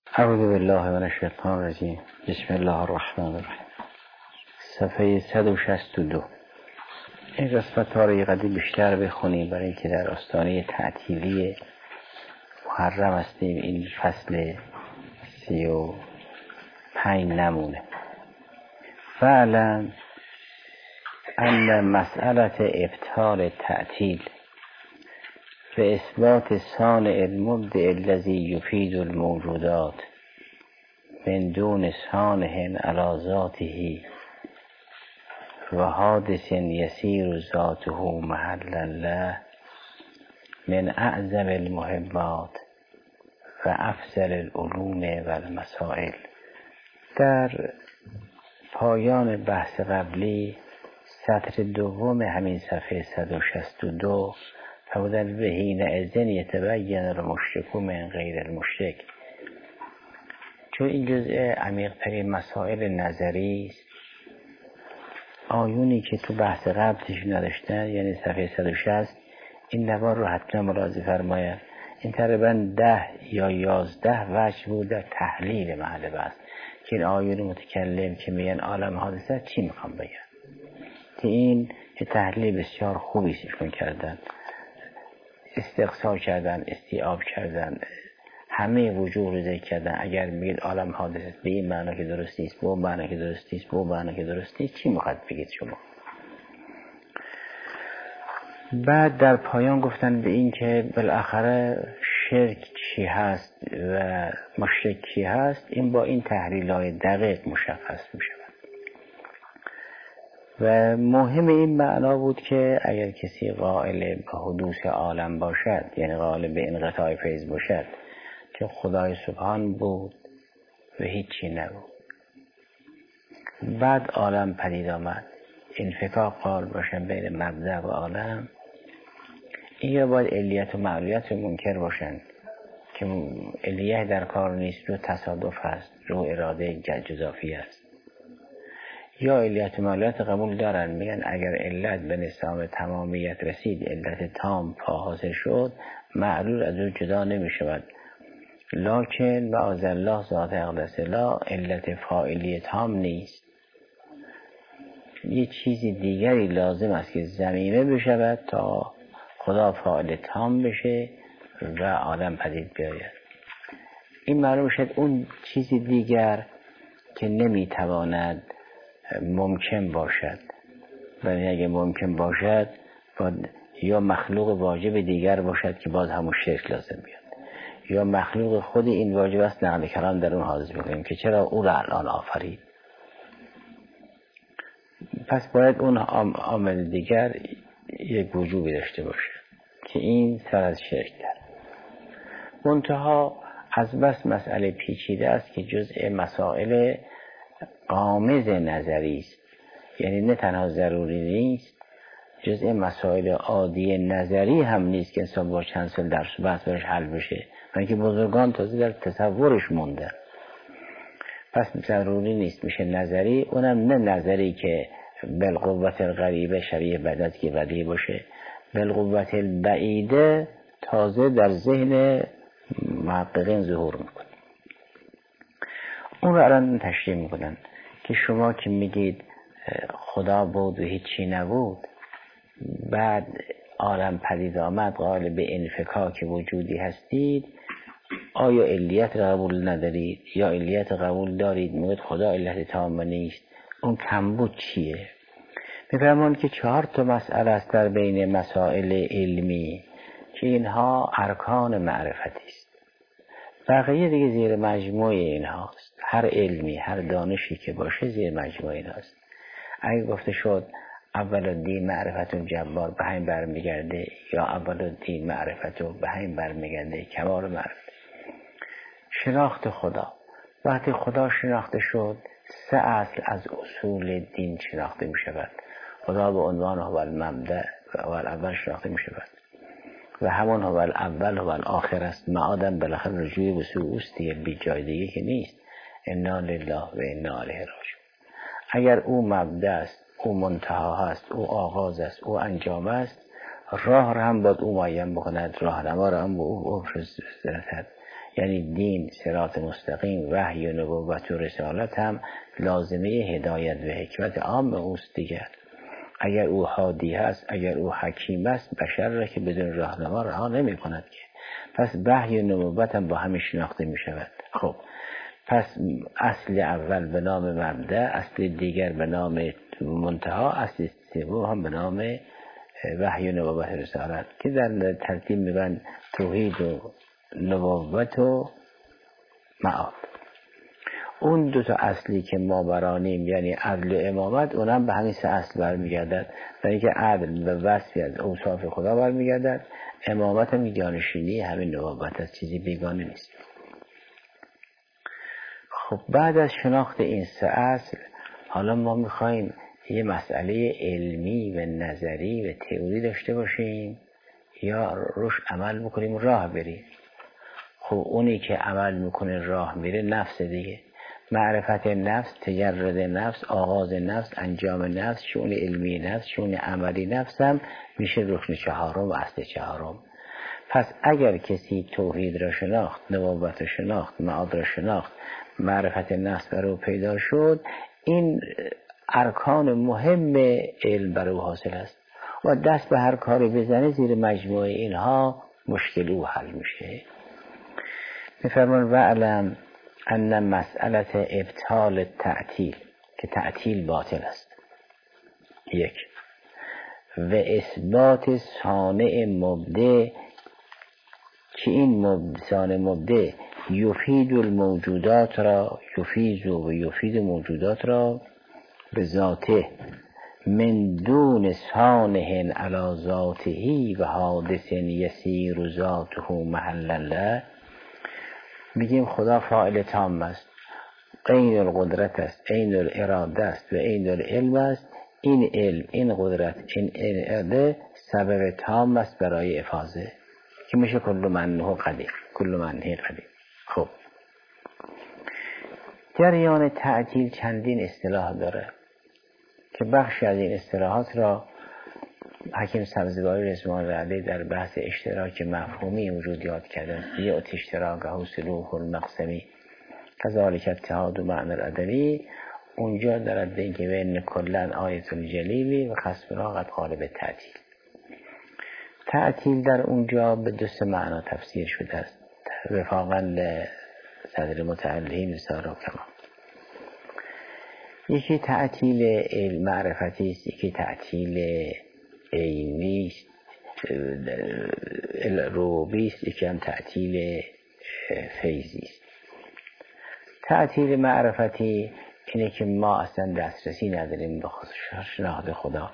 اعوذ بالله من الشیطان الرجیم. بسم الله الرحمن الرحیم. صفحه 162. این قسمت ها رو یه قدری بیشتر بخونیم برای اینکه در آستانه تعطیلی محرم هستیم. این فصل 35 نمونه. فعلا ان مسئله ابطال تعطیل به اثبات صانع المبدع الذي يفيد الموجودات من دون صانع على ذاته و حادث يسير ذاته محلا له من اعظم المحبات و افضل العلوم و المسائل. در پایان بحث قبلی سطر دوم همین صفحه 162 فرمودند به حینئذ یتبین المشرک من غیر المشرک. چون این جزء عمیق‌ترین مسائل نظری است، آیونی که تو بحث قبلش نداشتن، یعنی صفحه 160، این نوار رو حتما ملاحظه فرمایید. این تقریبا 10 یا 11 وجه بود در تحلیل محل بحث که این آیون متکلم که میگن عالم حادثه چی میخوام بگن. که این تحلیل بسیار خوبی سیشون کردن، استقصا کردن، استیعاب کردن، همه وجوه رو ذکر کردن. اگر میگید عالم حادث است به این معنا که درست نیست، به اون معنا که درست نیست، به اون معنا که درست نیست، چی میخواد بگید شما؟ بعد در پایان گفتن به این که بالاخره شرک چی هست و مشرک چی هست، این با این تحلیل‌های دقیق مشخص میشه. و مهم این معنا بود که اگر کسی قائل به حدوث عالم باشد، یعنی قائل به انقطاع فیض باشد که خدای سبحان بود و هیچی نبود، بعد عالم پدید آمد، انفکاک قائل باشن بین مبدأ و عالم، این یا باید علیت و معلولیت رو منکر باشن که علیت در کار نیست، رو تصادف هست، رو اراده جزافی است. یا علیت و معلولیت قبول دارن، میگن اگر علت به نظام تمامیت رسید، علت تام حاصل شد، معلول از او جدا نمی شود. لکن معاذ الله ذات اقدس لا علت فاعلی تام نیست، یه چیزی دیگری لازم است که ضمیمه بشود تا خدا فاعل تام بشه و عالم پدید بیاید. این معلوم شد اون چیزی دیگر که نمیتواند ممکن باشد، ولی اگه ممکن باشد باید یا مخلوق واجب دیگر باشد که باز همون شرک لازم بیاد، یا مخلوق خود این واجب است نقل کلام در اون حاضر میکنیم که چرا او را الان آفرید. پس باید اون عامل دیگر یک وجوبی داشته باشه که این سر از شرک در منتها از بس مسئله پیچیده است که جزء مسائل غامض نظری است، یعنی نه تنها ضروری نیست، جزء مسائل عادی نظری هم نیست که انسان با چند سال درس و بحث برش حل بشه، بلکه بزرگان تازه در تصورش مونده. پس ضروری نیست میشه نظری، اونم نه نظری که بالقوت القریبه شبیه بدت که بدی باشه، بالقوت البعیده تازه در ذهن محققین ظهور میکنه. اون رو الان تشریح میکنن که شما که میگید خدا بود و هیچی نبود، بعد عالم پدید آمد، قائل به انفکاک وجودی هستید، آیا علیت قبول ندارید یا علیت قبول دارید؟ میگید خدا علت تام نیست، اون کمبود چیه؟ میفرماند که 4 تا مسئله است در بین مسائل علمی که اینها ارکان معرفتی است، بقیه دیگه زیر مجموعه اینهاست. هر علمی، هر دانشی که باشه زیر مجموعه اینهاست. اگه گفته شد اول الدین معرفت جبار، به همین برمیگرده، یا اول الدین معرفت به همین برمیگرده کمال معرفت. شناخت خدا، وقتی خدا شناخته شد 3 اصل از اصول دین شناخته می شود. خدا به عنوان هو المبدأ و اول شناخته می شود و همون هو الاول هو الاخر است. معادم بالاخره رجوعی به سوی اوست دیگه، بی جای دیگه که نیست. انا لله و انا الیه راجعون. اگر او مبدأ است، او منتها است، او آغاز است، او انجام است، راه را هم باید او معین بکند، راهنما را هم او رسد. یعنی دین، صراط مستقیم، وحی و نبوت و رسالت هم لازمه هدایت و حکمت عام اوست دیگر. اگر او هادی هست، اگر او حکیم است، بشر را که بدون راهنما رها نمی کند که. پس وحی و نبوت هم با هم شناخته می شود. خب پس اصل اول به نام مبدأ، اصل دیگر به نام منتها، اصل سوم هم به نام وحی و نبوت رسالت که در ترتیب میگن توحید و نبوت و معاد. اون دو تا اصلی که ما برانیم یعنی عدل و امامت، اونم به همین سه اصل برمیگردد. در اینکه عدل به وصفی از اوصاف خدا برمیگردد، امامت هم جانشینی همین نبوت از چیزی بیگانه نیست. خب بعد از شناخت این سه اصل، حالا ما میخوایم یه مسئله علمی و نظری و تئوری داشته باشیم یا روش عمل بکنیم راه بریم. خب اونی که عمل میکنه راه میره نفس دیگه. معرفت نفس، تجرد نفس، آغاز نفس، انجام نفس، شؤون علمی نفس، شؤون عملی نفس هم میشه رکن چهارم و اصل چهارم. پس اگر کسی توحید را شناخت، نبوت را شناخت، معاد را شناخت، معرفت نفس بر او پیدا شد، این ارکان مهم علم بر او حاصل است و دست به هر کاری بزنه زیر مجموعه اینها مشکل او حل میشه. میفرمان وعلم ان مسئله ابطال تعطیل، که تعطیل باطل است، یک، و اثبات صانع مبدع، که این صانع مبدع یفید الموجودات را، یفید موجودات را به ذاته من دون صانع علی ذاته و حادث یسیر ذاته محل له. میگیم خدا فاعل تام است، عین القدرت است، عین الاراده است و عین العلم است. این علم، این قدرت، این اراده سبب تام است برای افاضه که میشه کل منه قدیر، کل منه قدیر. خب جریان تعطیل چندین اصطلاح داره که بخشی از این اصطلاحات را حکیم سبزواری رضوان الله علیه در بحث اشتراک مفهومی وجود یاد کردن. یه اشتراکه سلوک المقسمی کذالک اتحاد و معنی الادبی، اونجا دارد به اینکه بین کلن آیت الجلیلی و خصفنا قد قالب تعطیل. تعطیل در اونجا به دو سه معنا تفسیر شده است وفاقا صدر متعلهین رساله و کما. یکی تعطیل علم معرفتی است، یکی تعطیل عینی است ربوبی است، یکی هم تعطیل فیضی است. تعطیل معرفتی اینه که ما اصلا دسترسی نداریم به شناخت خدا.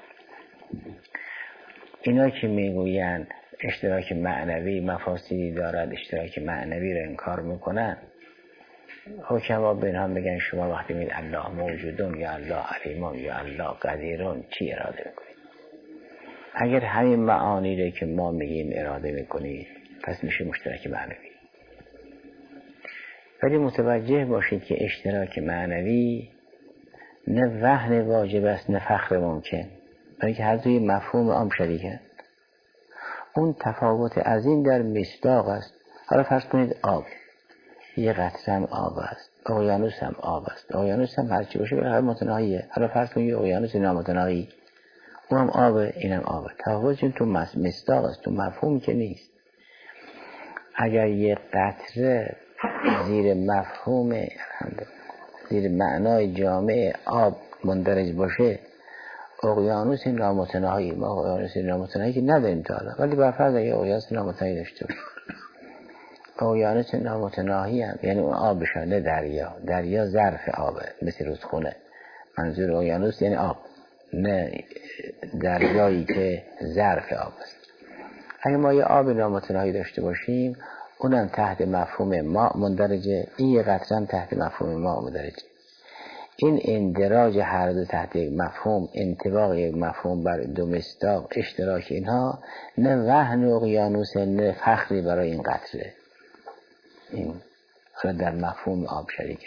اینا که میگوین اشتراک معنوی مفاسدی دارد، اشتراک معنوی رو انکار میکنن. حکما به اینها میگن شما وقتی میگید الله موجودون یا الله علیمون یا الله قدیرون چی اراده میکنید؟ اگر همین معانی رو که ما میگیم اراده میکنید پس میشه مشترک معنوی. ولی متوجه باشید که اشتراک معنوی نه وهن واجب است نه فخر ممکن، بلکه هر دوی مفهوم عام شریکن. اون تفاوت عظیم در مصداق است. حالا فرض کنید آب، یه قطره هم آب است، اقیانوس هم آب است، اقیانوس هم هرچی باشه به هر متناهیه. حالا فرض کنید یه اقیانوس نامتناهی، اون هم آبه اینم آبه. تفاوتشون تو مصداق است، تو مفهوم که نیست. اگر یه قطره زیر مفهوم زیر معنای جامع آب مندرج باشه، اقیانوس نامتناهی، ما اقیانوس نامتناهی که نداریم تا حالا، ولی برفرض اگه اقیانوس نامتناهی داشته باشه، اقیانوس نامتناهی هم یعنی اون آب بشه، نه دریا ظرف آبه مثل رودخونه. منظور اقیانوس یعنی آب، نه دریایی که ظرف آب است. اگه ما یه آب نامتناهی داشته باشیم اونم تحت مفهوم ما مندرجه، این یه قطره هم تحت مفهوم ما مندرجه. این اندراج هر دو تحت یک مفهوم، انطباق یک مفهوم بر دو مصداق، اشتراک اینها نه وهن اقیانوس نه فخری برای این قطره. این خود در مفهوم آب شریکه.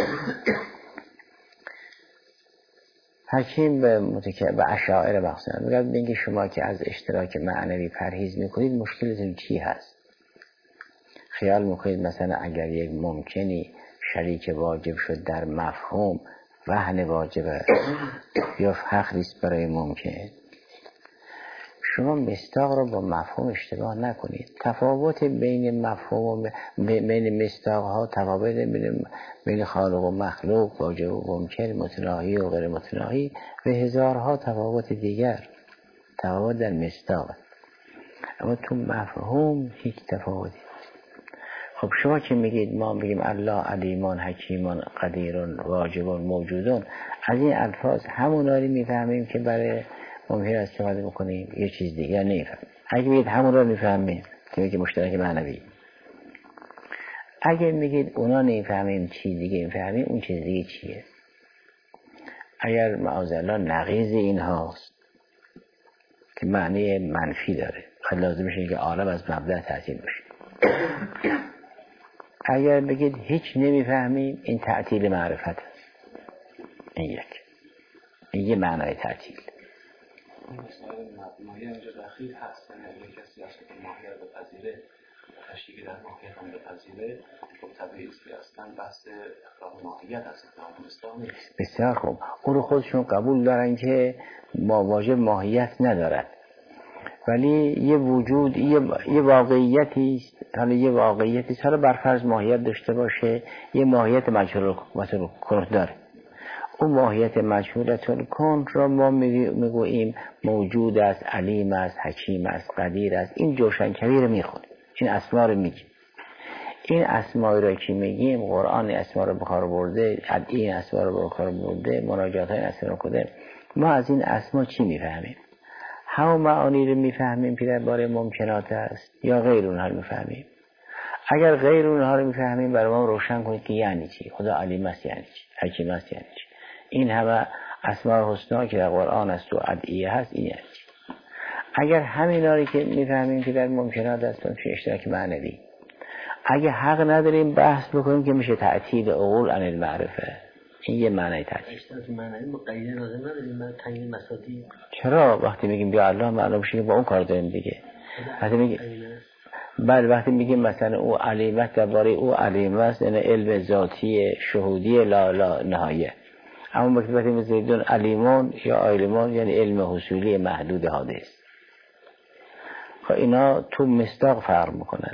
حکیم به اشاعره مخصوصا میگه بگید شما که از اشتراک معنوی پرهیز میکنید مشکلتون چی هست؟ خیال میکنید مثلا اگر یک ممکنی شریک واجب شد در مفهوم وهن واجبه یا فخریست برای ممکن. شما مصداق رو با مفهوم اشتباه نکنید. تفاوت بین مفهوم و بین مصداق ها، تفاوت بین خالق و مخلوق، واجب و ممکن، متناهی و غیر متناهی و هزارها تفاوت دیگر. تفاوت در مصداق، اما تو مفهوم هیچ تفاوتی. خب شما که میگید ما بگیم الله علیمان حکیمان قدیرون واجبون موجودون، از این الفاظ هموناری میفهمیم که برای ممکن استفاده بکنیم، یه چیز دیگر نمیفهمیم. اگه بگید همون رو میفهمیم که میگه مشترک معنوی، اگه میگید اونا نمیفهمیم چیز دیگه میفهمیم، اون چیز دیگه چیه؟ اگر معاذالله نقیض این هاست که معنی منفی داره، خیلی لازم میشه که عالم از مبدأ تعطیل بشه. اگر بگید هیچ نمیفهمیم، این تعطیل معرفت است. این یه معنای تعطیل. ماهیت اینجا دخیل هست، یعنی کسی هست که ماهیت بپذیره، تشریکی در ماهیت هم بپذیره، خب طبیعی است که اصلا بحث اقرار ماهیت هست، اقرار مستان نیست. بسیار خوب، اون رو خودشون قبول دارن که ما واجب ماهیت ندارد، ولی یه وجود، یه واقعیتی است. حالا یه واقعیتی است، حالا برفرض ماهیت داشته باشه، یه ماهیت مجهول کن داره. اون ماهیت مجهولتون کن را ما میگوییم موجود است، علیم است، حکیم است، قدیر است. این جوشن کبیر میخونه، این اسما رو میگیم. این اسمایی را که میگیم، قرآن اسما رو بخار برده، این اسما رو بخار برده، مناجات های اسما رو کده. ما از این اسما چی میفهمیم؟ همون معانی رو میفهمیم که درباره ممکنات است یا غیر اونها رو میفهمیم؟ اگر غیر اونها رو میفهمیم، برای ما روشن کنید که یعنی چی؟ خدا علیم است یعنی چی؟ حکیم است یعنی چی؟ این همه اسماء الحسنا که در قرآن است و ادعیه هست، این یعنی چی؟ اگر همینا رو که میفهمیم که در ممکنات است، میشه اشتراک معنوی. اگه حق نداریم بحث بکنیم که میشه تعطیل عقول عن المعرفه. این یه معنی تعطیل. اشتراک معنوی مقید لازم نداریم، من تعیین مسادی. چرا وقتی میگیم بیا الله معلوم شه با اون کار داریم دیگه. وقتی میگیم بعد وقتی میگیم مثلا او علیمت درباره او علیم است، یعنی علم ذاتی شهودی لا نهایه. اما وقتی میگیم علیمون یا عالمون، یعنی علم حصولی محدود حادث. خب اینا تو مصداق فرق میکنند.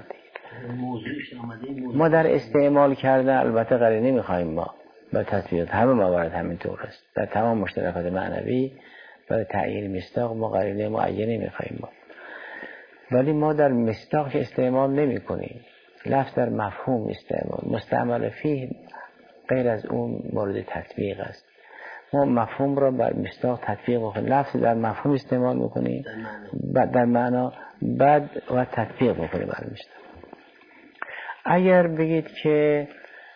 ما در استعمال کردن البته قرینه نمیخوایم، ما با تصویرات همه موارد همینطور است. در تمام مشترکات معنوی برای تعیین مصداق ما قرینه معینه نمیخوایم ما. ولی ما در مصداق استعمال نمی کنیم. لفظ در مفهوم مستعمل فیه غیر از اون مورد تطبیق است. ما مفهوم را بر مصداق تطبیق بکنیم، لفظ در مفهوم استعمال میکنیم، در معنا بعد و تطبیق بکنیم بر مصداق. اگر بگید که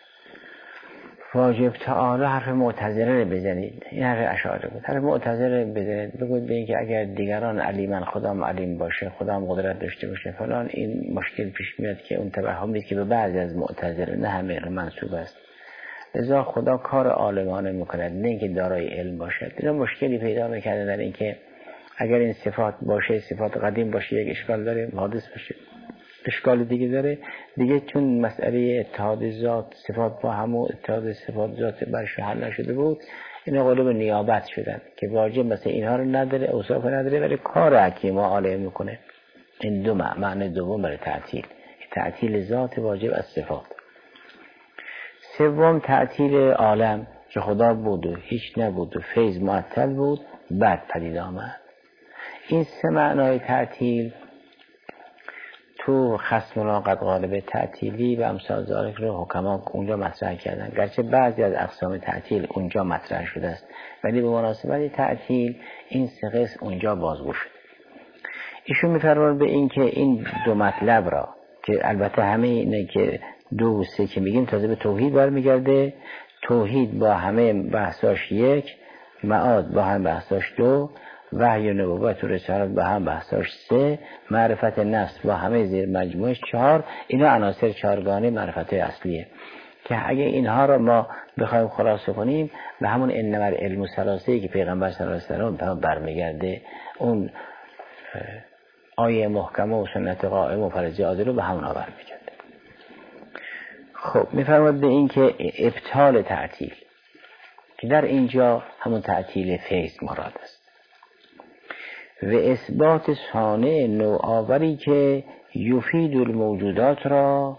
واجب تعالی حرف معتزله رو بزنید، این حرف اشاعره بود، حرف معتزله رو بزنید، بگوید به این که اگر دیگران علیمن خدام علیم باشه، خدام قدرت داشته باشه فلان، این مشکل پیش میاد که اون توهمی که به بعضی از معتزله نه همه منسوب است، لذا خدا کار عالمانه میکند، نه اینکه دارای علم باشد. اینا مشکلی پیدا میکرده در این که اگر این صفات باشه، صفات قدیم باشه، یک اشکال داره، حادث باشه اشکال دیگه داره دیگه، چون مسئله اتحاد ذات صفات با هم و اتحاد صفات ذات برش حل نشده بود، اینا قالب نیابت شدن که واجب مثلا اینها رو نداره، اوصاف نداره، ولی کار حکیم و عالم میکنه. این دو معنی دوم برای تعطیل ذات واجب از صفات. سوم تعطیل عالم که خدا بود و هیچ نبود و فیض معطل بود بعد پدید آمد. این سه معنای تعطیل تو خصم قد غالب تعطیلی و امثال ذالک رو حکما اونجا مطرح کردن، گرچه بعضی از اقسام تعطیل اونجا مطرح شده است، ولی به مناسبت تعطیل این سه قسم اونجا بازگو شد. ایشون می‌فرمایند به این که این دو مطلب را که البته همه اینه که 2 و 3 که میگیم تازه به توحید برمیگرده، توحید با همه بحثاش 1، معاد با هم بحثاش 2، وحی و نبوت و رسالت با هم بحثاش 3، معرفت نفس با همه زیر مجموعش 4، اینا عناصر 4گانه معرفت اصلیه که اگه اینها را ما بخوایم خلاصه کنیم به همون انما العلم ثلاثه که پیغمبر صلی الله علیه و سلم برمیگرده، اون آیه محکمه و سنت قائمه و فرضیه عادل رو به همون برمیگرده. خب میفرماد به این که ابطال تعطیل که در اینجا همون تعطیل فیض مراد است و اثبات صانع نوآوری که یفید الموجودات را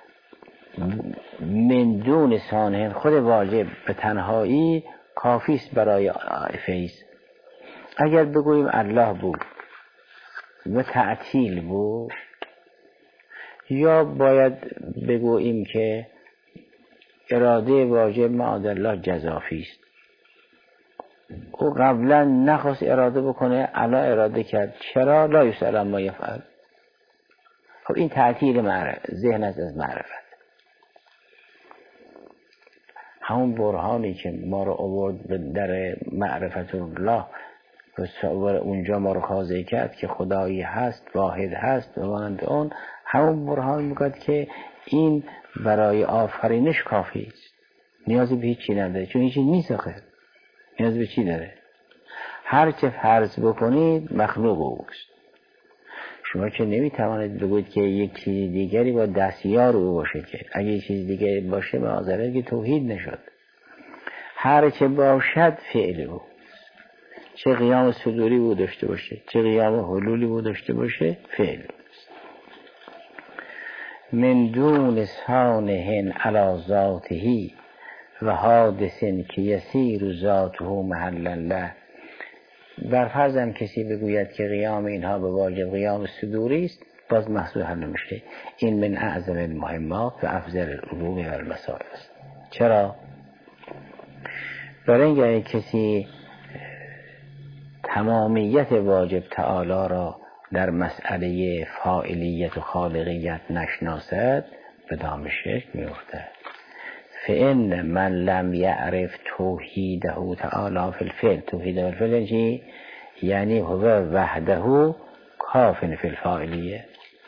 من دون صانع خود واجب به تنهایی کافی است برای فیض. اگر بگوییم الله بود و تعطیل بود، یا باید بگوییم که اراده واجب معاذالله جزافی است. او قبلا نخواست اراده بکنه، الان اراده کرد. چرا؟ لا یسأل عما یفعل. خب این تعطیل ذهن از معرفت. همون برهانی که ما رو آورد در معرفت الله و اونجا ما رو خاضع کرد که خدایی هست، واحد هست و مانند اون، همون برهان میگوید که این برای آفرینش کافی است، نیازی به هیچی نداره، چون هیچی نیست آخر. نیاز به چی داره؟ هر چه فرض بکنید مخلوق اوست. شما که نمیتوانید بگوید که یک چیز دیگری با دستیار او باشه، که اگه یک چیز دیگری باشه معاذالله که توحید نشد. هر چه باشد فعل او، چه قیام صدوری بود داشته باشه، چه قیام حلولی بود داشته باشه، فعل اوست. من دون صانع علی ذاته و حادث که یسیر ذاته محلا له. بر فرض هم کسی بگوید که قیام اینها به واجب قیام صدوری است، باز محصول حل نمیشه. این من اعظم المهمات و افضل العلوم و المسائل است. چرا؟ برای اینکه کسی تمامیت واجب تعالی را در مسئله فاعلیت و خالقیت نشناسد به دام شرک میفته. فإن من لم يعرف توحیده تعالی فی الفعل. توحیده فی الفعل یعنی هو وحده کاف فی الفاعلیه.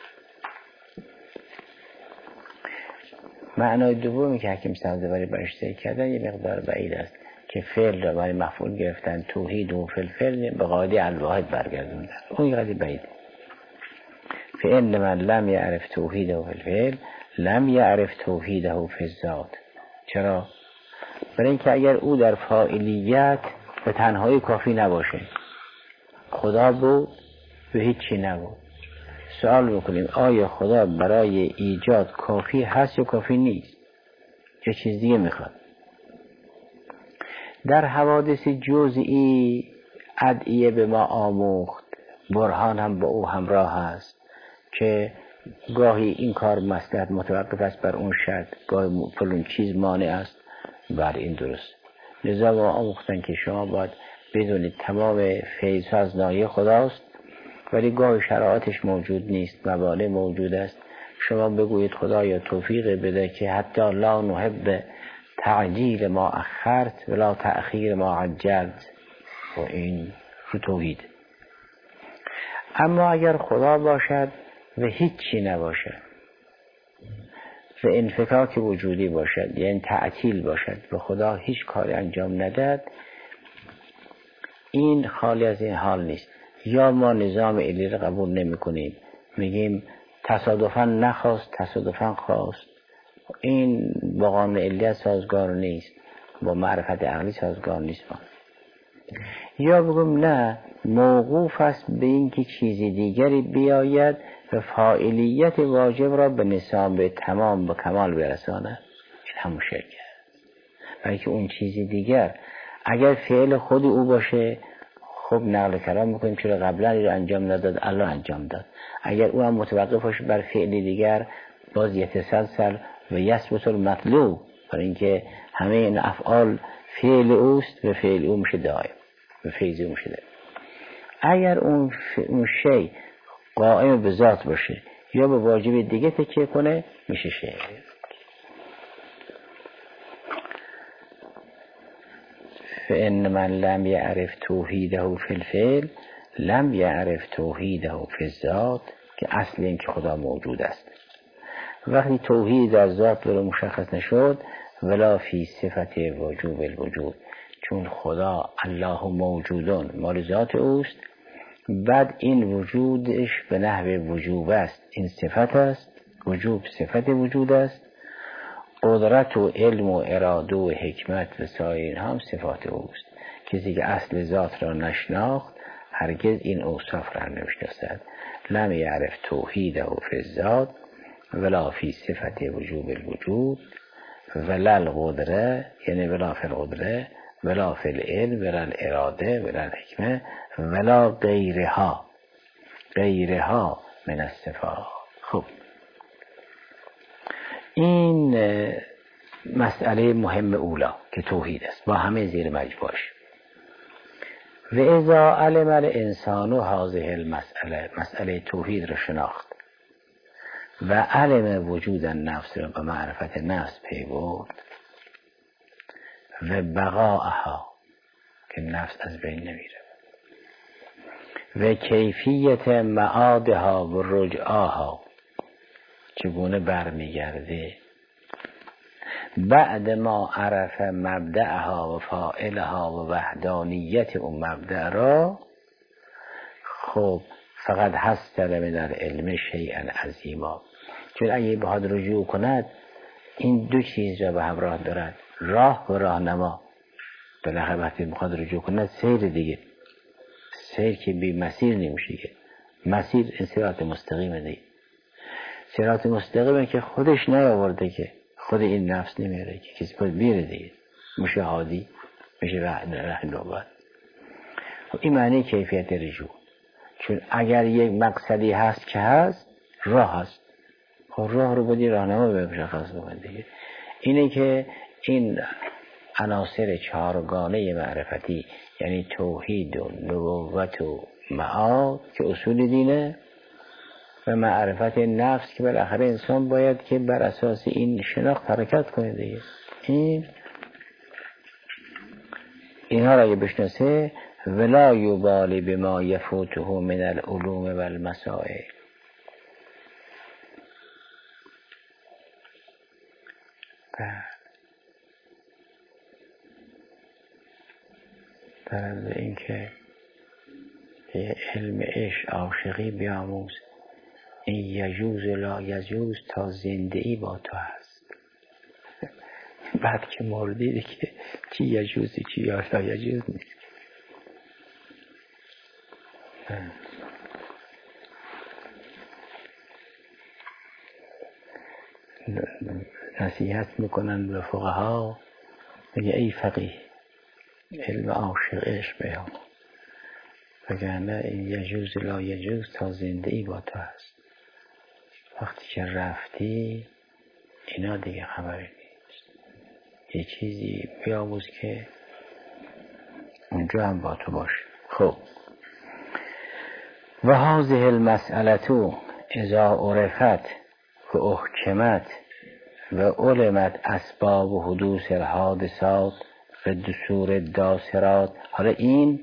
معنای دومی که حکیم سبزواری برش ذکر کردن یه مقدار بعید است که فعل را برای مفعول گرفتن، توحید و فی الفعل به قاعده الواحد برگردوندن. اون یه قاعده بعید. فإن من لم يعرف توحیده فی الفعل لم يعرف توحیده فی الذات. چرا؟ برای اینکه اگر او در فاعلیت به تنهایی کافی نباشه، خدا بود و هیچی نبود، سوال بکنیم آیا خدا برای ایجاد کافی هست یا کافی نیست؟ چه چیز دیگه میخواد؟ در حوادث جزئی ادعیه به ما آموخت، برهان هم با او همراه است که گاهی این کار مصلحت متوقف است بر اون شرط، گاهی فلان چیز مانع است بر این درست. لذا با آموختن که شما باید بدونید تمام فیض از نایه خداست، ولی گاهی شرایطش موجود نیست، موانع موجود است. شما بگویید خدایا توفیق بده که حتی لا نحب تعجیل ما اخرت ولا تأخیر ما عجلت، و این توحید. اما اگر خدا باشد و هیچی نباشد و انفکاک وجودی باشد، یعنی تعطیل باشد و خدا هیچ کاری انجام نداد، این خالی از این حال نیست. یا ما نظام علی را قبول نمی کنیم، میگیم تصادفاً نخواست تصادفاً خواست، این با قانون علیت سازگار نیست، با معرفت عقلی سازگار نیست. یا بگم نه، موقوف است به اینکه چیزی دیگری بیاید و فاعلیت واجب را به نصاب تمام به کمال برساند، همون شرک. برای که اون چیزی دیگر اگر فعل خود او باشه، خب نقل کلام میکنیم چرا قبلا رو انجام نداد الان انجام داد. اگر او هم متوقف باشه بر فعل دیگر، باز یتسلسل و یثبت المطلوب، برای اینکه همه این افعال فعل اوست و فعل او میشه دائم و فیض او میشه دائم. اگر اون شی قائم به ذات باشه یا به واجب دیگه تکیه کنه، میشه شرک. فإن من لم يعرف توحیده فی الفعل لم يعرف توحیده فی الذات، که اصل این که خدا موجود است. وقتی توحید در ذات رو مشخص نشد، ولا فی صفت وجوب الوجود، چون خدا الله موجودون مال ذات اوست، بعد این وجودش به نحو وجوب است، این صفت است، وجوب صفت وجود است. قدرت و علم و اراده و حکمت و سایر اینها هم صفات اوست. کسی که اصل ذات را نشناخت هرگز این اوصاف را نمیشناسد. لم یعرف توحیده فی الذات ولا فی صفت وجوب الوجود ولا القدره، یعنی ولا فی القدره ولا فی العلم ولا الاراده ولا الحکمه ولا غیرها من الصفات. خب این مسئله مهم اولا که توحید است با همه زیر مجموعش. و اذا علم الانسان هذه المسئله، مسئله توحید را شناخت و علم وجود النفس را به معرفت نفس پی برد و بقاءها که نفس از بین نمیره و کیفیت معادها و رجعاها چگونه برمیگرده، بعد ما عرف مبدأها و فاعلها و وحدانیت اون مبدأ را، خب فقط هست من در علم شیئا عظیما. چون اگه بخواد رجوع کند این دو چیز را به همراه دارد، راه و راهنما. بالاخره وقتی بخواد رجوع کند سیر دیگه، سیر که بی مسیر نمیشه که مسیر صراط مستقیمه دیگه. صراط مستقیمه که خودش نیاورده، که خود این نفس نمیره که کسی باید بیره دیگه، میشه هادی، میشه رهنورد. این معنی کیفیت رجوع. چون اگر یک مقصدی هست که هست، راه هست، خب راه رو بدی راهنما به مشخص بکن دیگه. اینه که این عناصر چهارگانه معرفتی، یعنی توحید و نبوت و معاد که اصول دینه و معرفت نفس که بالاخره انسان باید که بر اساس این شناخت حرکت کنه دیگه. اینها را اگه بشناسه ولا یبالی بما یفوته من العلوم و المسائل. در از این که علم عشق عاشقی بیاموز، این یجوز لا یجوز تا زندگی با تو هست. بعد که مردی که چی یجوزی چی یا لا یجوز نیست. نصیحت میکنن به فقها، میگه ای فقیه علم عاشق عشق بیام، وگرنه این یجوز لا یجوز تا زندگی با تو هست. وقتی که رفتی اینا دیگه خبری نیست. یه چیزی بیاموز که اونجا هم با تو باشه. خب و هذه المسئله اذا عرفت و احکمت و علمت اسباب و حدوث الحادثات و دستور الداسرات. حالا این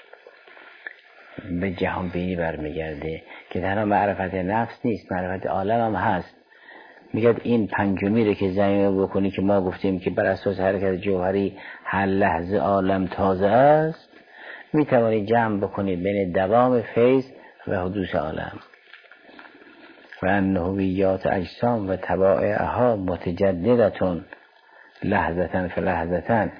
به جهان بینی برمیگرده که تنها معرفت نفس نیست، معرفت عالم هم هست. میگه این پنجمی رو که زمینه بکنی که ما گفتیم که بر اساس حرکت جوهری هر لحظه عالم تازه است، میتوانی جمع بکنی بین دوام فیض و حدوث عالم و انهویات اجسام و طبائعها متجددتون لحظتن فلحظتن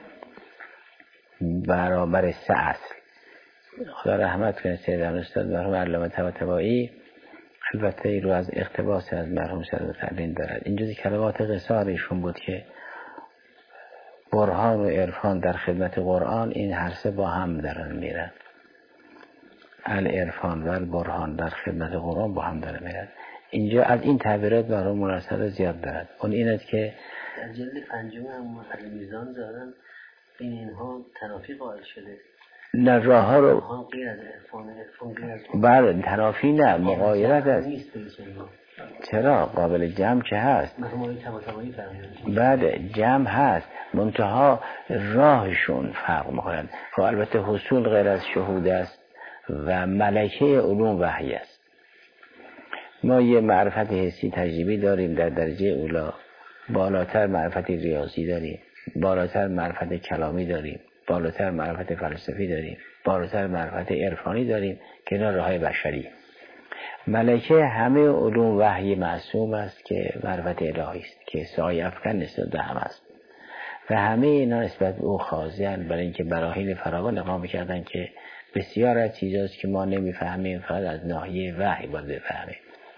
برابر سه اصل. خدا رحمت کنه سیدان استاد مرحوم علامه طباطبایی، البته این رو از اقتباس از مرحوم سید تعلیم دارد. این جزی کلمات قصار ایشون بود که برهان و عرفان در خدمت قرآن این هر سه با هم دارن میرن. العرفان و البرهان در خدمت قرآن با هم دارن میرن. اینجا از این تعبیرات مرحوم مرسل زیاد دارد. اون این است که در جلد پنجم هم محل میزان دارن این اینها تنافی قائل شده. نه راه ها رو غیر از عرفان غیر از بله تنافی نه مغایرت است. چرا قابل جمع چه هست؟ بله جمع هست، منتها راهشون فرق میکنند. خب البته حصول غیر از شهود است و ملکه علوم وحی است. ما یه معرفت حسی تجربی داریم در درجه اولا، بالاتر معرفت ریاضی داریم، بالاتر معرفت کلامی داریم، بالاتر معرفت فلسفی داریم، بالاتر معرفت عرفانی داریم که اینا راههای بشری. ملکه همه علوم وحی معصوم است که مروت الهی است که سایه افکن نسبت به هم است و همه اینا نسبت به او خاضع‌اند، برای اینکه براهین فراوان اقامه کردن که بسیار از چیزاست که ما نمیفهمیم فقط از ناحیه وحی باید بفهمیم.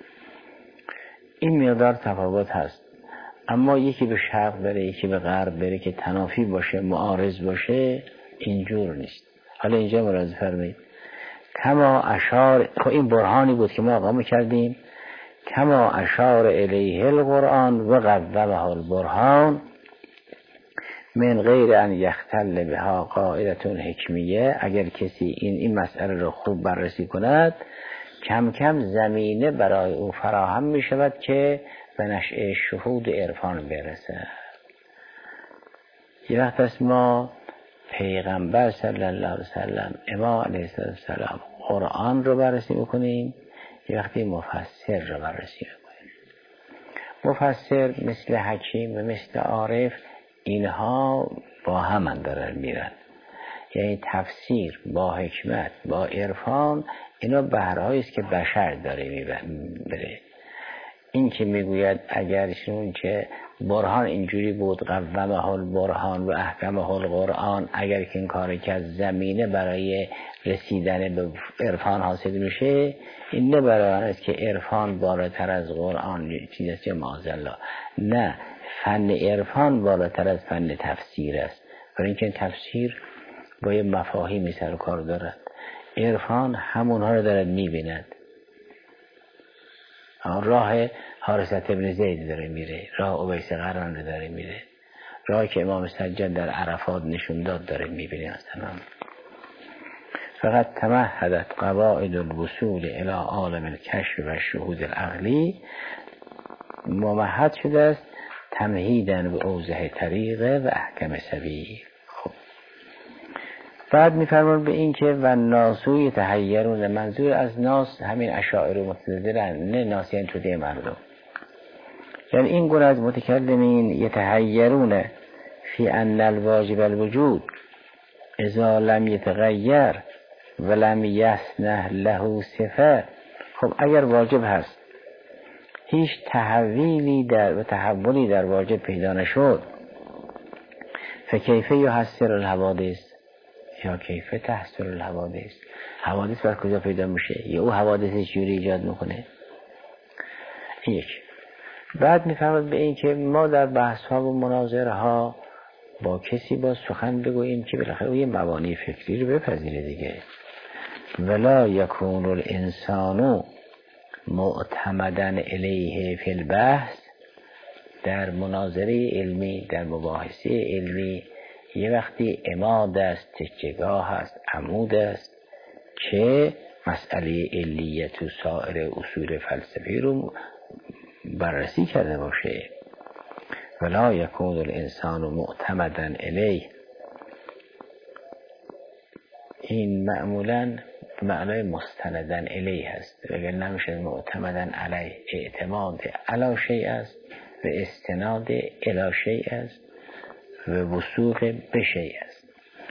این مقدار تفاوت هست. اما یکی به شرق بره یکی به غرب بره که تنافی باشه معارض باشه اینجور نیست. حالا اینجا ملاحظه فرمایید کما اشار، این برهانی بود که ما اقامه کردیم، کما اشار الیه القرآن و قومه البرهان من غیر ان یختل بها قاعدة حکمیه. اگر کسی این مسئله رو خوب بررسی کند کم کم زمینه برای او فراهم می شود که به نشأه شهود عرفان برسد. یه وقت است ما پیغمبر صلی الله علیه وسلم امام علیه السلام قرآن رو بررسی بکنیم، یه وقتی مفسر رو بررسی بکنیم. مفسر مثل حکیم و مثل عارف اینها با هم دارن میرن، یعنی تفسیر با حکمت با عرفان اینا بهرهایی است که بشر داره میبره. این که میگوید اگرشون که برهان اینجوری بود قومه البرهان و احکمه القرآن، اگر که این کاری که از زمینه برای رسیدن به عرفان حاصل میشه، این نه برای آن است که عرفان بالاتر از قرآن چیزی معاذالله، نه، فن عرفان بالاتر از فن تفسیر است، برای اینکه تفسیر با یه مفاهیمی سر و کار دارد، عرفان همونها رو دارد میبیند. راه حارثة ابن زید داره میره، راه اویس قرن داره میره، راهی که امام سجاد در عرفات نشون داد داره میبینی. اصلا فقط تمهدت قواعد الوصول الى عالم الکشف و شهود العقلی، ممهد شده است تمهیداً به اوضح طریقه و احکم سبیل. خب بعد میفرمان به این که و ناسوی تحیرون، منظور از ناس همین اشاعره و معتزله، نه ناسیان توده مردم، یعنی این گونه از متکلمین یتحیرون فی ان الواجب الوجود اذا لم یتغیر ولم یسنه له صفه. خب اگر واجب هست هیچ تحویلی و تحولی در واجب پیدا نشد، فکیفه یحصل الحوادث یا کیفه تحصل الحوادث، حوادث بر کجا پیدا میشه یا او حوادث چجوری ایجاد میکنه. یک. بعد میفرماد به این که ما در بحث ها و مناظره ها با کسی با سخن بگوییم که بالاخره او یه مبانی فکری رو بپذیره دیگه. ولا یکون الانسان معتمدا الیه فی البحث، در مناظره علمی در مباحثه علمی یه وقتی عماد است، تکیه‌گاه است، عمود است که مسئله علیت و سایر اصول فلسفی رو بررسی کرده باشه. ولا یکون الانسان معتمدا الیه، این معمولا معنای مستندن الیه هست، اگر نمیشه معتمدن علیه، اعتماد علی شیء است و استناد الی شیء است و وثوق به شیء است.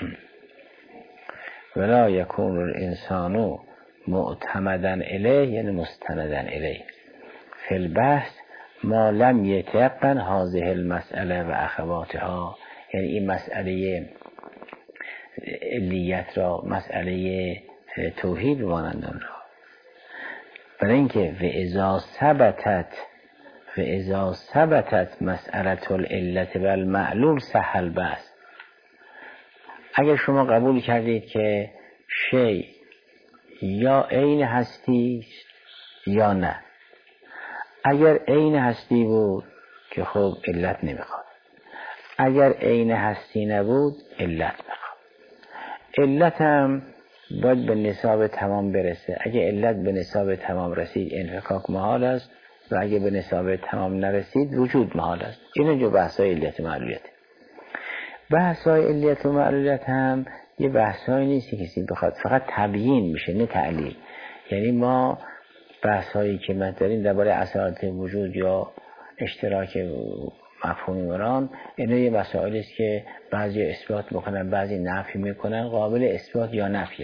ولا یکون الانسان معتمدن الیه یعنی مستندن الیه فی البحث ما لم یتیقن هذه المسئله و اخواتها، یعنی این مسئله علیت را، مسئله توحید مانند آن را، برای اینکه و اذا ثبتت مسئله العلت و المعلوم سهل بحث. اگر شما قبول کردید که شی یا عین هستی یا نه، اگر عین هستی بود که خب علت نمیخواد، اگر عین هستی نبود علت میخواد. علت هم باید به نصاب تمام برسه، اگه علت به نصاب تمام رسید انفکاک محال است و اگه به نصاب تمام نرسید وجود محال است. این جو بحثای علیت و معلولیت. بحثای علیت و معلولیت هم یه بحثایی نیست که کسی بخواد، فقط تبیین میشه نه تعلیل. یعنی ما بحثایی که ما داریم درباره اثرات وجود یا اشتراک مفهوم مران، اینا یه مسائلی است که بعضی اثبات میکنن بعضی نفی میکنن، قابل اثبات یا نفی است.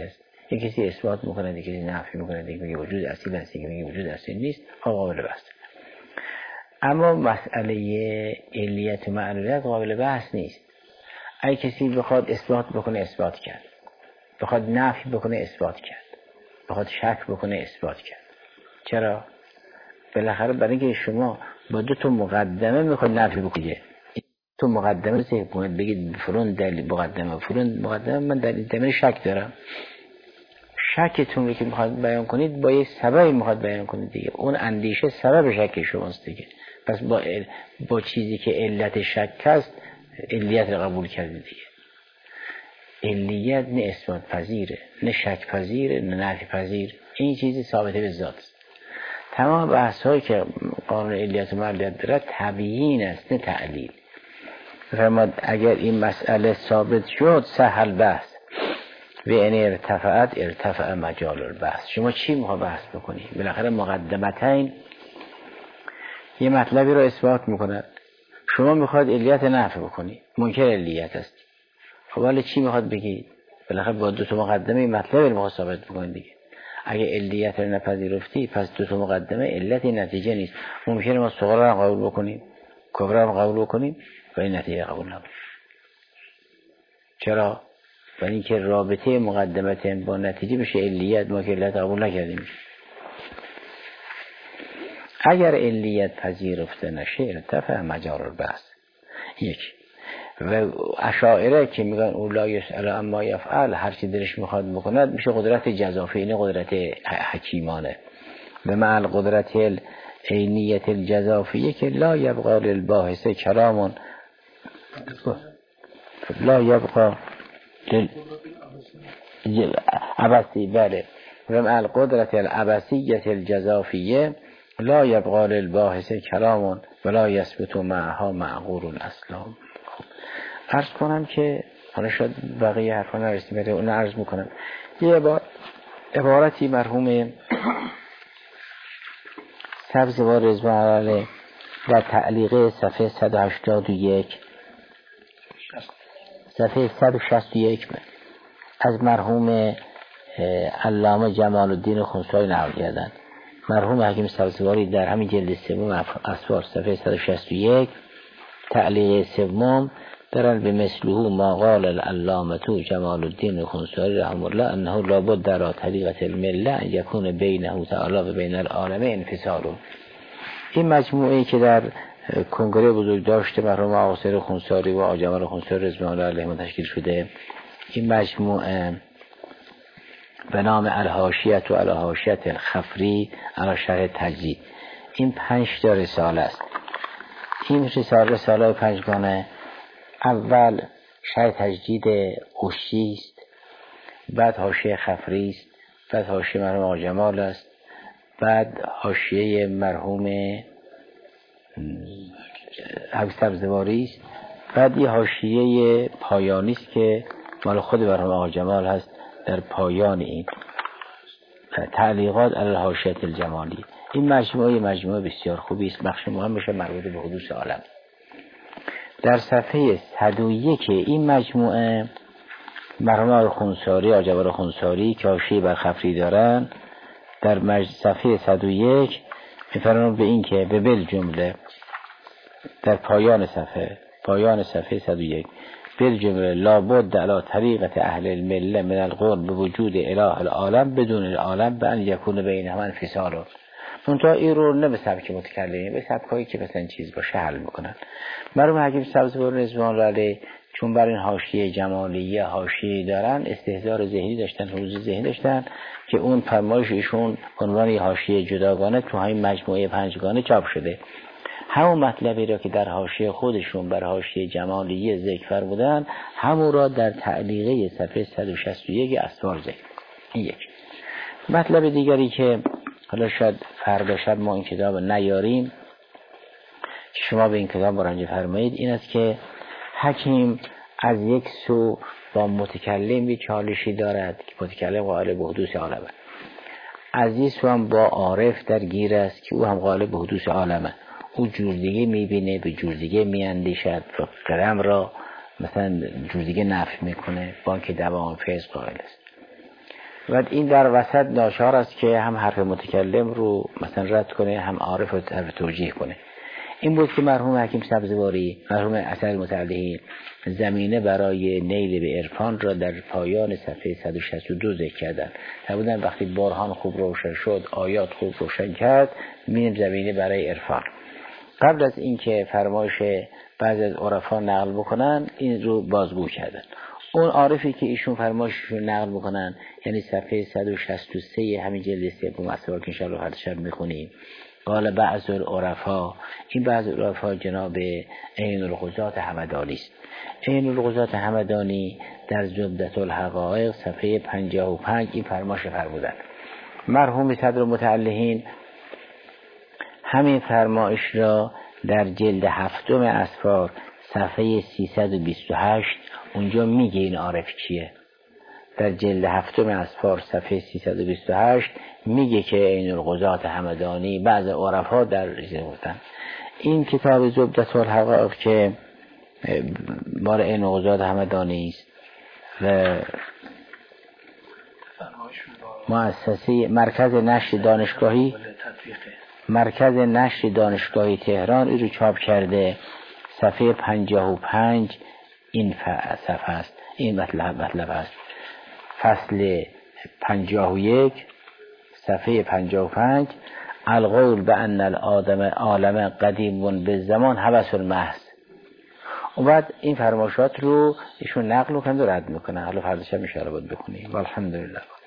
یک کسی اثبات میکنه، یک کسی نفی میکنه، یک میگه وجود اصیل هست، یک میگه وجود اصیل نیست، قابل بحث. اما مسئله علیت و معلولیت قابل بحث نیست. اگه کسی بخواد اثبات بکنه اثبات کرد، بخواد نفی بکنه اثبات کرد، بخواد شک بکنه اثبات کرد. چرا؟ بالاخره برای اینکه شما با دو تا مقدمه میخواد نفی بکنید، تو مقدمه ذکر کنید، بگید فلان دلیل مقدمه، فلان مقدمه، من در این شک دارم. شکتون رو که میخواد بیان کنید با یک سببی میخواد بیان کنید دیگه. اون اندیشه سبب شک شماست دیگه. پس با چیزی که علت شک هست علیت رو قبول کردید دیگه. علیت نه اثبات پذیره، نه شک پذیره، نه نفی پذیر. این چیزی ثابته به ذات است. تمام بحث هایی که قانون علیت و معلولیت داره تبیین است، نه تعلیل. فرمود اگر این مسئله ثابت شد سهل بحث و این ارتفع مجال البحث. شما چی میخواد بحث بکنی؟ بالاخره مقدمتین یه مطلبی رو اثبات میکند، شما میخواد علیت نفی بکنی، منکر علیت است. خب ولی چی میخواد بگی؟ بالاخره با دو تا مقدمه این مطلب رو میخواد ثابت بکنی دیگه. اگه علیت رو نپذیرفتی پس دو تا مقدمه علت نتیجه نیست. ممکنه ما صغرا رو قبول بکنیم، کبرا رو قبول بکنیم و این نتیجه قبول نکنیم. چرا؟ برای اینکه رابطه مقدمت با نتیجه بشه علیت، ما که علت قبول نکردیم. اگر علیت پذیرفته نشه ارتفع مجال البحث. یک. و اشاعره که میگن او لا یسأل اما یفعل، هر چی دلش میخواد بکند، میشه قدرت جزافی، اینه قدرت حکیمانه. به معنی قدرت عینیت الجزافیه که لا یبقى للباحث کلام، لا یبقى عبسی، بله، و معنی قدرت العبسیت الجزافیه لا یبقى للباحث کلام ولا یثبت معها معقول الاسلام. عرض کنم که حالا شاید بقیه حرفا نرسیم، ولی اون عرض میکنم. یه عبارتی مرحوم سبزوار رضوان الله در تعلیق صفحه 181 صفحه 161 از مرحوم علامه جمال الدین خنسایی نقل کردند. مرحوم حکیم سبزواری در همین جلد سوم اسوار صفحه 161 تعلیق سوم درن به مثله ما قال العلامه جمال الدین خنسایی رحمه الله انه لابد در طریقت المله ان یکون بینه تعالی و بین العالم انفصال. این مجموعه که در کنگره بزرگ داشته مرحوم آقا خنسایی و آقا جمال خنسایی رضوان الله علیهم تشکیل شده، این مجموعه به نام الحاشیه و الحاشیه الخفری علی شرح تجدید، این 5 تا رساله است. این رساله 5 گانه. اول شرح تجدید قشی است، بعد حاشیه خفری است، بعد حاشیه مرحوم آقا جمال است، بعد حاشیه مرحوم حکیم سبزواری است، بعد یه حاشیه پایانی است که مال خود مرحوم آقا جمال هست در پایان این تعلیقات علی الحاشیه الجمالی. این مجموعه بسیار خوبی است، بخش مهمش مربوط به حدوث عالم. در صفحه 101 این مجموعه مرحوم آقا خنساری، آقا جبار خنساری که حاشیه بر خفری دارن، در صفحه 101 میفرمایند به این که به بالجمله در پایان صفحه 101 بالجمله لابد علی طریقت اهل المله من القول به وجود اله العالم بدون العالم به ان یکون بینهما انفصال. منتها این رو نه به سبک متکلمین، به سبکایی که مثلا چیز باشه حل میکنن. مرحوم حکیم سبزواری رضوان الله علیه چون بر این حاشیه جمالیه حاشیه دارن، استحضار ذهنی داشتن، حضور ذهنی داشتن که اون فرمایش ایشون عنوان حاشیه جداگانه تو همین مجموعه 5 گانه چاپ شده. همون مطلبی را که در حاشیه خودشون بر حاشیه جمالیه ذکر فرمودن، همون را در تعلیقه صفحه 161 اسوار ذکر. این یک. مطلب دیگری که حالا شاید فردا شب ما این کتاب نیاریم که شما به این کتاب مراجعه فرمایید، این است که حکیم از یک سو با متکلم چالشی دارد که متکلم قائل به حدوث عالمه، از یک سو هم با عارف در گیر است که او هم قائل به حدوث عالمه. او جور دیگه میبینه، به جور دیگه میاندیشد، قدم را مثلا جور دیگه نفی میکنه، با که دوام فیض قائل است. و این در وسط ناچار است که هم حرف متکلم رو مثلا رد کنه، هم عارف رو توجیه کنه. این بود که مرحوم حکیم سبزواری، مرحوم اسدالمتعلقین، زمینه برای نیل به عرفان را در پایان صفحه 162 ذکر کردند. فرمودند وقتی برهان خوب روشن شد، آیات خوب روشن کرد، می‌ریم زمینه برای عرفان. قبل از اینکه فرمایش بعضی از عرفا نقل بکنن، این رو بازگو کردن. اون عارفی که ایشون فرمایششون نقل بکنن، یعنی صفحه 163 همین جلد سوم اسرار که ان شاء الله هر شب میخونیم، قال بعض العرفا، این بعض العرفا جناب عین الغزات همدانی است. عین الغزات همدانی در زبدة الحقایق صفحه 55 این فرمایش فرمودند. مرحوم صدرالمتعلقین همین فرمایش را در جلد 7 اسفار صفحه 328 اونجا میگه این عارف کیه. در جلد 7 اسفار صفحه 328 میگه که عین الغزات همدانی بعض عرفا در گفتن. این کتاب زبدة الحقایق که مال عین الغزات همدانی است و مؤسسه مرکز نشر دانشگاهی تهران این رو چاپ کرده. صفحه 55 این صفحه است، این مطلب است. فصل 51 صفحه 55 القول بأن العالم قدیم بالزمان حبس المحض. و بعد این فرمایشات رو ایشون نقل میکنه و رد میکنه. حالا فردا شب ان شاء الله باید بخونیم. والحمدلله.